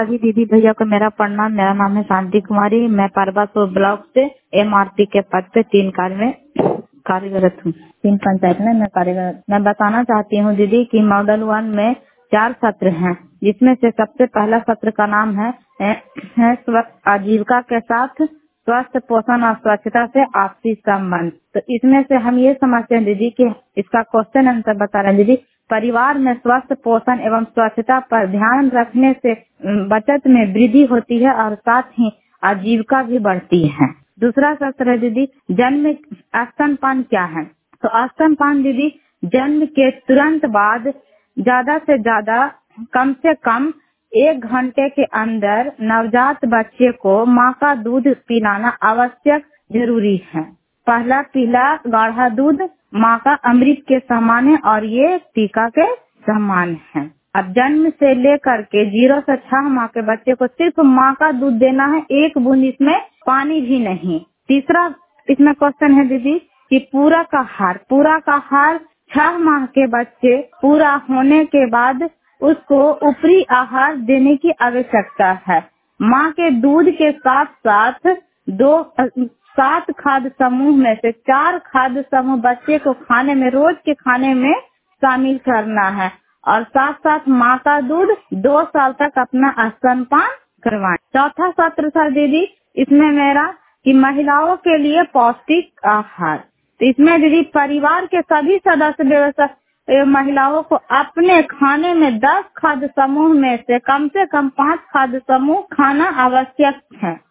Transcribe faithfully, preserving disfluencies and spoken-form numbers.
सभी दीदी भैया को मेरा प्रणाम। मेरा नाम है शांति कुमारी। मैं परबासुर ब्लॉक से एमआरपी के पद पे तीन कार्य में कार्यरत हूँ। तीन पंचायत में मैं कार्यरत। मैं बताना चाहती हूँ दीदी कि मॉडल वन में चार सत्र हैं, जिसमें से सबसे पहला सत्र का नाम है, है स्वस्थ आजीविका के साथ स्वस्थ पोषण और स्वच्छता से आपसी संबंध। तो इसमें से हम ये समझते हैं दीदी कि इसका क्वेश्चन आंसर बता रहे हैं दीदी। परिवार में स्वस्थ पोषण एवं स्वच्छता पर ध्यान रखने से बचत में वृद्धि होती है और साथ ही आजीविका भी बढ़ती है। दूसरा सत्र है दीदी, जन्म स्तनपान क्या है। तो स्तनपान दीदी जन्म के तुरंत बाद ज्यादा से ज्यादा कम से कम एक घंटे के अंदर नवजात बच्चे को माँ का दूध पिलाना आवश्यक जरूरी है। पहला पीला गाढ़ा दूध माँ का अमृत के समान है और ये टीका के समान है। अब जन्म से लेकर के जीरो से छह माह के बच्चे को सिर्फ माँ का दूध देना है, एक बूंद इसमें पानी भी नहीं। तीसरा इसमें क्वेश्चन है दीदी कि पूरक आहार। पूरक आहार छह माह के बच्चे पूरा होने के बाद उसको ऊपरी आहार देने की आवश्यकता है। माँ के दूध के साथ साथ दो सात खाद्य समूह में से चार खाद्य समूह बच्चे को खाने में रोज के खाने में शामिल करना है और साथ साथ माँ का दूध दो साल तक अपना स्तनपान करवाएं। चौथा सत्र था दीदी इसमें मेरा कि महिलाओं के लिए पौष्टिक आहार। तो इसमें दीदी परिवार के सभी सदस्य व्यवस्था महिलाओं को अपने खाने में दस खाद्य समूह में से कम से कम पाँच खाद्य समूह खाना आवश्यक है।